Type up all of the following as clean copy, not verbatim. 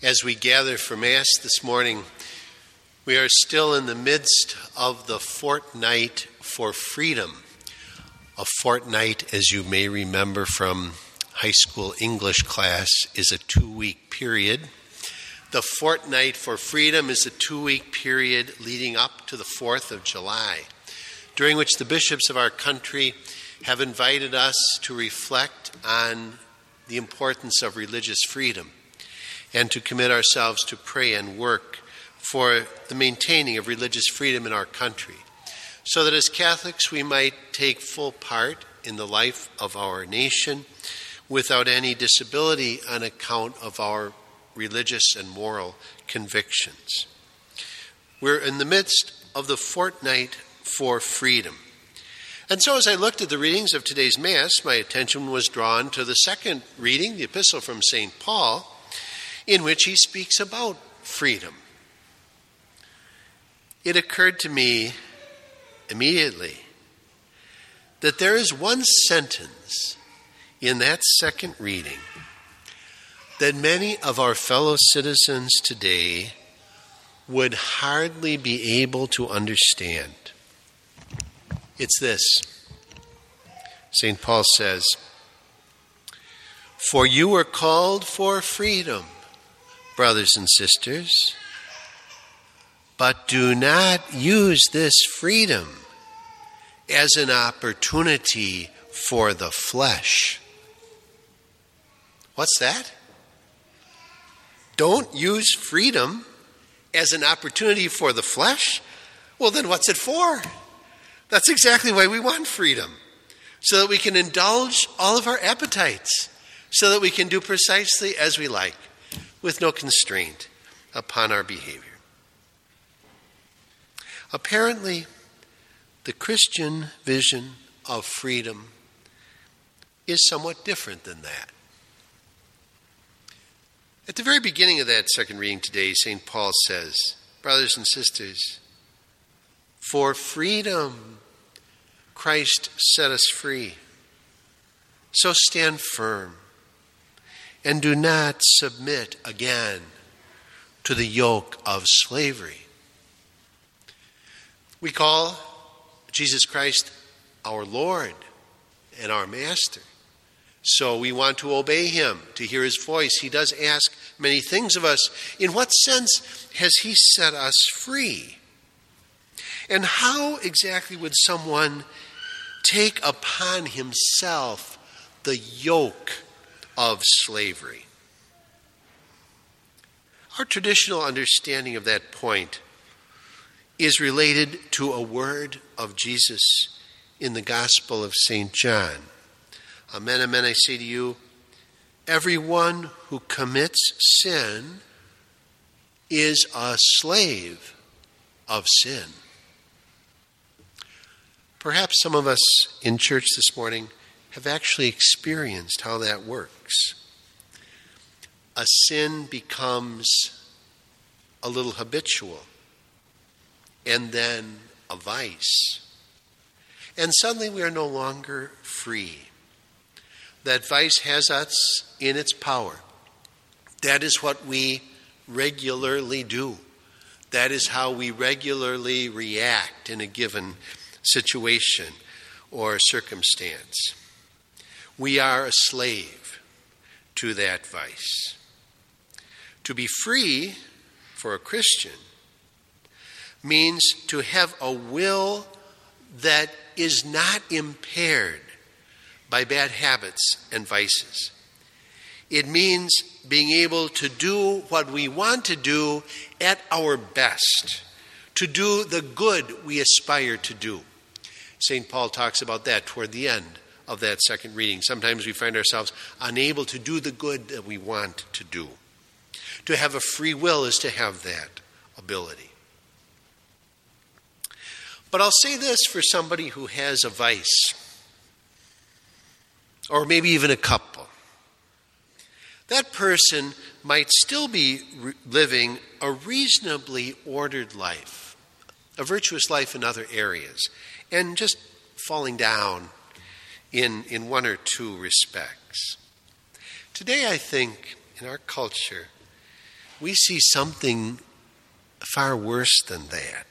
As we gather for Mass this morning, we are still in the midst of the Fortnight for Freedom. A fortnight, as you may remember from high school English class, is a 2-week period. The Fortnight for Freedom is a 2-week period leading up to the 4th of July, during which the bishops of our country have invited us to reflect on the importance of religious freedom and to commit ourselves to pray and work for the maintaining of religious freedom in our country, so that as Catholics we might take full part in the life of our nation without any disability on account of our religious and moral convictions. We're in the midst of the Fortnight for Freedom. And so as I looked at the readings of today's Mass, my attention was drawn to the second reading, the epistle from St. Paul, in which he speaks about freedom. It occurred to me immediately that there is one sentence in that second reading that many of our fellow citizens today would hardly be able to understand. It's this. St. Paul says, "For you were called for freedom, brothers and sisters, but do not use this freedom as an opportunity for the flesh." What's that? Don't use freedom as an opportunity for the flesh? Well, then what's it for? That's exactly why we want freedom, so that we can indulge all of our appetites, so that we can do precisely as we like, with no constraint upon our behavior. Apparently, the Christian vision of freedom is somewhat different than that. At the very beginning of that second reading today, St. Paul says, "Brothers and sisters, for freedom Christ set us free. So stand firm and do not submit again to the yoke of slavery." We call Jesus Christ our Lord and our Master. So we want to obey him, to hear his voice. He does ask many things of us. In what sense has he set us free? And how exactly would someone take upon himself the yoke of slavery? Our traditional understanding of that point is related to a word of Jesus in the Gospel of St. John. "Amen, amen, I say to you, everyone who commits sin is a slave of sin." Perhaps some of us in church this morning have actually experienced how that works. A sin becomes a little habitual, and then a vice. And suddenly we are no longer free. That vice has us in its power. That is what we regularly do. That is how we regularly react in a given situation or circumstance. We are a slave to that vice. To be free for a Christian means to have a will that is not impaired by bad habits and vices. It means being able to do what we want to do at our best, to do the good we aspire to do. St. Paul talks about that toward the end of that second reading. Sometimes we find ourselves unable to do the good that we want to do. To have a free will is to have that ability. But I'll say this for somebody who has a vice, or maybe even a couple. That person might still be living a reasonably ordered life, a virtuous life in other areas, and just falling down in one or two respects. Today, I think, in our culture, we see something far worse than that.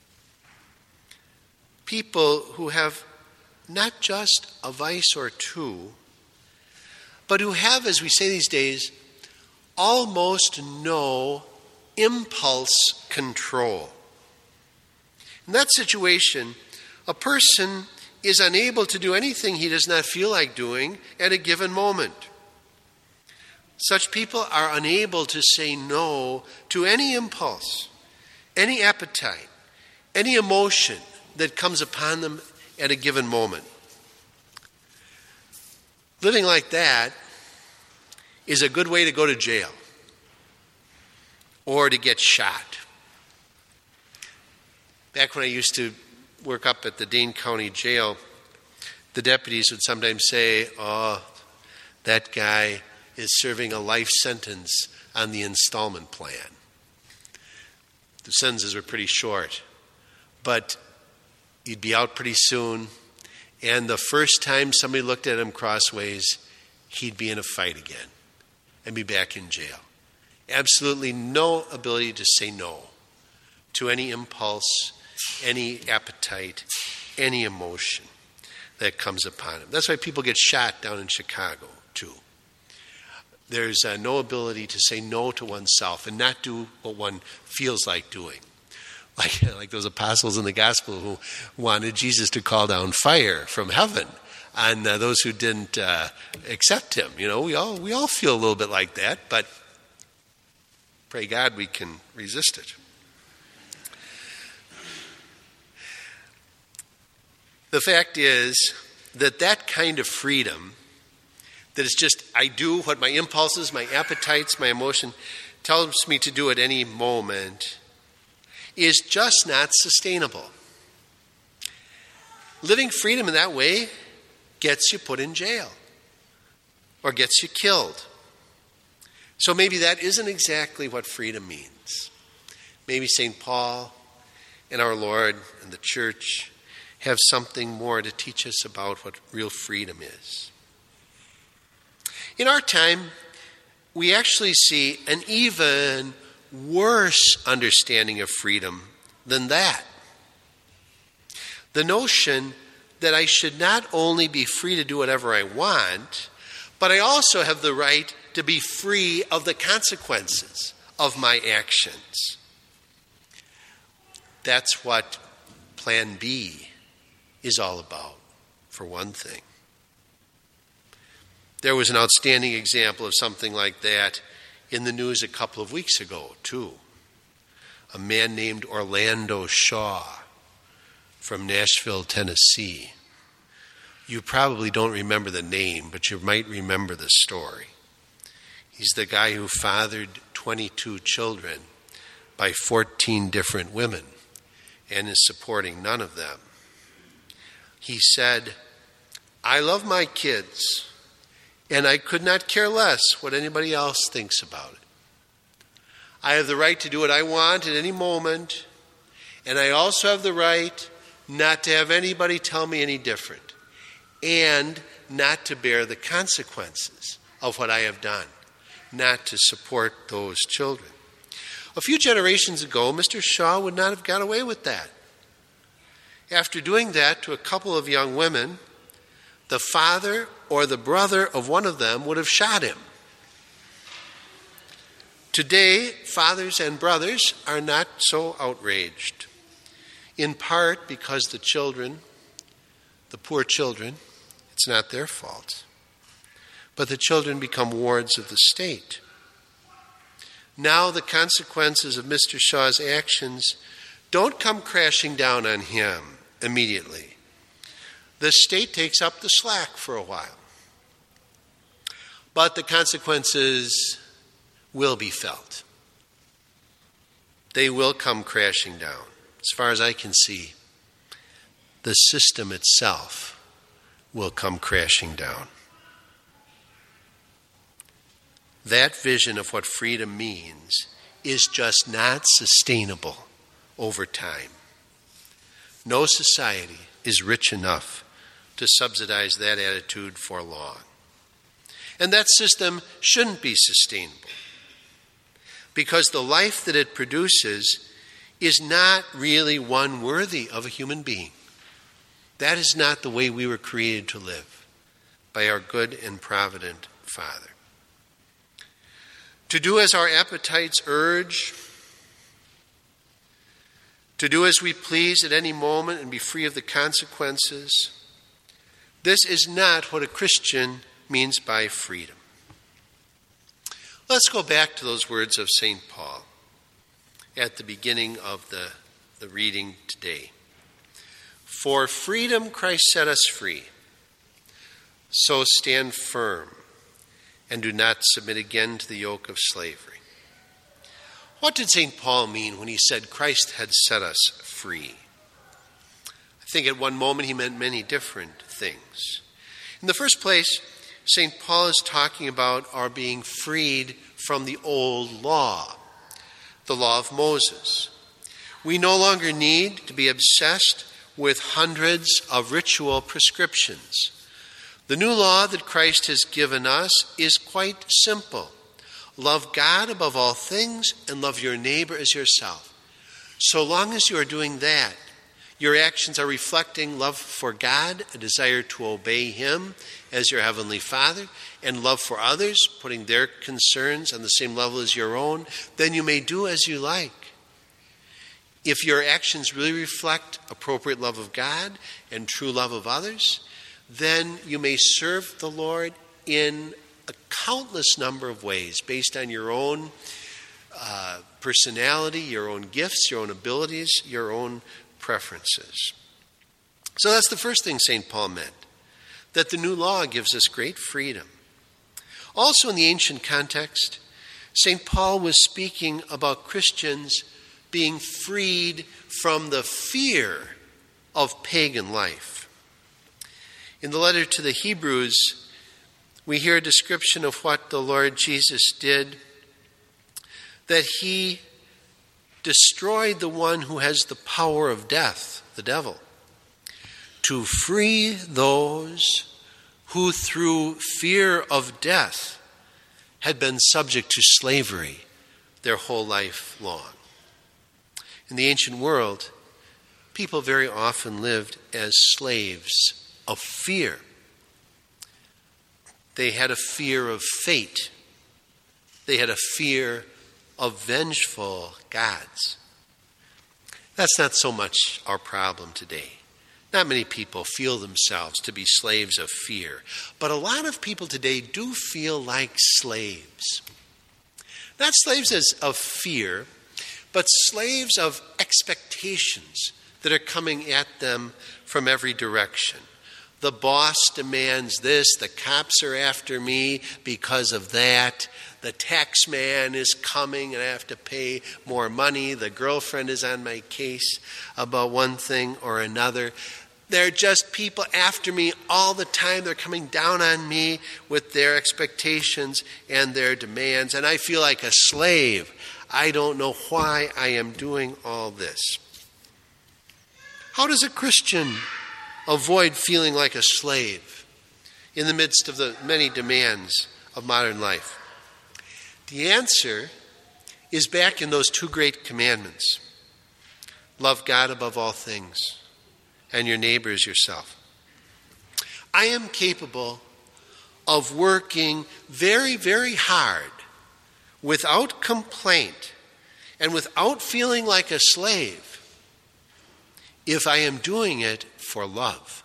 People who have not just a vice or two, but who have, as we say these days, almost no impulse control. In that situation, a person is unable to do anything he does not feel like doing at a given moment. Such people are unable to say no to any impulse, any appetite, any emotion that comes upon them at a given moment. Living like that is a good way to go to jail or to get shot. Back when I used to work up at the Dane County Jail, the deputies would sometimes say, "Oh, that guy is serving a life sentence on the installment plan." The sentences were pretty short, but he'd be out pretty soon, and the first time somebody looked at him crossways, he'd be in a fight again and be back in jail. Absolutely no ability to say no to any impulse, any appetite, any emotion that comes upon him. That's why people get shot down in Chicago, too. There's no ability to say no to oneself and not do what one feels like doing. Like those apostles in the gospel who wanted Jesus to call down fire from heaven on those who didn't accept him. You know, we all feel a little bit like that, but pray God we can resist it. The fact is that kind of freedom, that is just I do what my impulses, my appetites, my emotion tells me to do at any moment, is just not sustainable. Living freedom in that way gets you put in jail or gets you killed. So maybe that isn't exactly what freedom means. Maybe St. Paul and our Lord and the church have something more to teach us about what real freedom is. In our time, we actually see an even worse understanding of freedom than that. The notion that I should not only be free to do whatever I want, but I also have the right to be free of the consequences of my actions. That's what Plan B is all about, for one thing. There was an outstanding example of something like that in the news a couple of weeks ago, too. A man named Orlando Shaw from Nashville, Tennessee. You probably don't remember the name, but you might remember the story. He's the guy who fathered 22 children by 14 different women and is supporting none of them. He said, "I love my kids, and I could not care less what anybody else thinks about it. I have the right to do what I want at any moment, and I also have the right not to have anybody tell me any different, and not to bear the consequences of what I have done, not to support those children." A few generations ago, Mr. Shaw would not have got away with that. After doing that to a couple of young women, the father or the brother of one of them would have shot him. Today, fathers and brothers are not so outraged, in part because the children, the poor children, it's not their fault, but the children become wards of the state. Now the consequences of Mr. Shaw's actions don't come crashing down on him immediately. The state takes up the slack for a while. But the consequences will be felt. They will come crashing down. As far as I can see, the system itself will come crashing down. That vision of what freedom means is just not sustainable over time. No society is rich enough to subsidize that attitude for long. And that system shouldn't be sustainable. because the life that it produces is not really one worthy of a human being. That is not the way we were created to live, by our good and provident Father. To do as our appetites urge, to do as we please at any moment and be free of the consequences, this is not what a Christian means by freedom. Let's go back to those words of St. Paul at the beginning of the reading today. For freedom Christ set us free, so stand firm and do not submit again to the yoke of slavery. What did St. Paul mean when he said Christ had set us free? I think at one moment he meant many different things. In the first place, St. Paul is talking about our being freed from the old law, the law of Moses. We no longer need to be obsessed with hundreds of ritual prescriptions. The new law that Christ has given us is quite simple. Love God above all things and love your neighbor as yourself. So long as you are doing that, your actions are reflecting love for God, a desire to obey Him as your Heavenly Father, and love for others, putting their concerns on the same level as your own, then you may do as you like. If your actions really reflect appropriate love of God and true love of others, then you may serve the Lord in a countless number of ways based on your own personality, your own gifts, your own abilities, your own preferences. So that's the first thing St. Paul meant, that the new law gives us great freedom. Also in the ancient context, St. Paul was speaking about Christians being freed from the fear of pagan life. In the letter to the Hebrews, we hear a description of what the Lord Jesus did, that He destroyed the one who has the power of death, the devil, to free those who through fear of death had been subject to slavery their whole life long. In the ancient world, people very often lived as slaves of fear. They had a fear of fate. They had a fear of vengeful gods. That's not so much our problem today. Not many people feel themselves to be slaves of fear, but a lot of people today do feel like slaves. Not slaves of fear, but slaves of expectations that are coming at them from every direction. The boss demands this, the cops are after me because of that, the tax man is coming and I have to pay more money, the girlfriend is on my case about one thing or another. They're just people after me all the time. They're coming down on me with their expectations and their demands, and I feel like a slave. I don't know why I am doing all this. How does a Christian avoid feeling like a slave in the midst of the many demands of modern life? The answer is back in those two great commandments. Love God above all things and your neighbor as yourself. I am capable of working very, very hard without complaint and without feeling like a slave if I am doing it for love.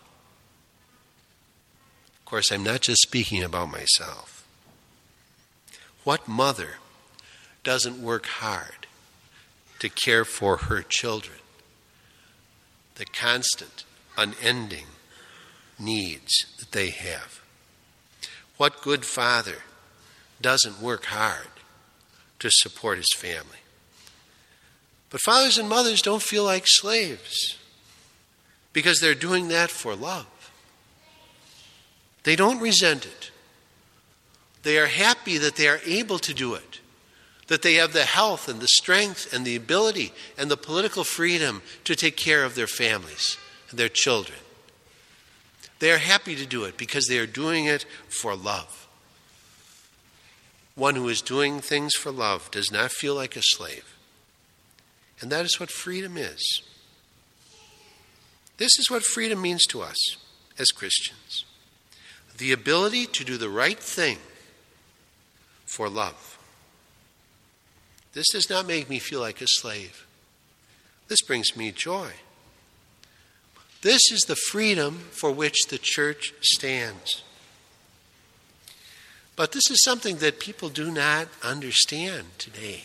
Of course, I'm not just speaking about myself. What mother doesn't work hard to care for her children? The constant, unending needs that they have. What good father doesn't work hard to support his family? But fathers and mothers don't feel like slaves because they're doing that for love. They don't resent it. They are happy that they are able to do it, that they have the health and the strength and the ability and the political freedom to take care of their families and their children. They are happy to do it because they are doing it for love. One who is doing things for love does not feel like a slave. And that is what freedom is. This is what freedom means to us as Christians. The ability to do the right thing for love. This does not make me feel like a slave. This brings me joy. This is the freedom for which the church stands. But this is something that people do not understand today.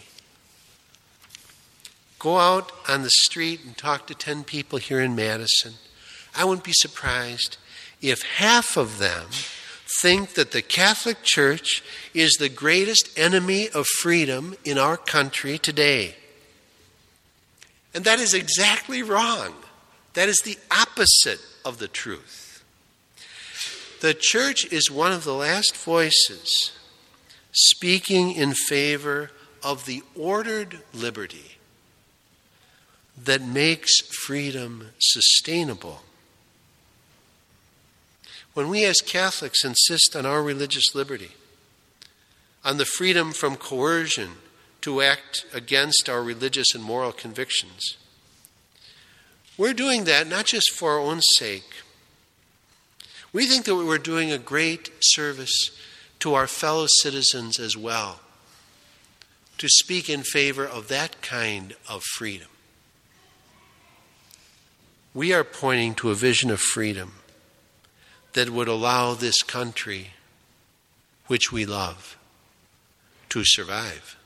Go out on the street and talk to 10 people here in Madison. I wouldn't be surprised if half of them think that the Catholic Church is the greatest enemy of freedom in our country today. And that is exactly wrong. That is the opposite of the truth. The church is one of the last voices speaking in favor of the ordered liberty that makes freedom sustainable. When we as Catholics insist on our religious liberty, on the freedom from coercion to act against our religious and moral convictions, we're doing that not just for our own sake. We think that we're doing a great service to our fellow citizens as well, to speak in favor of that kind of freedom. We are pointing to a vision of freedom that would allow this country, which we love, to survive.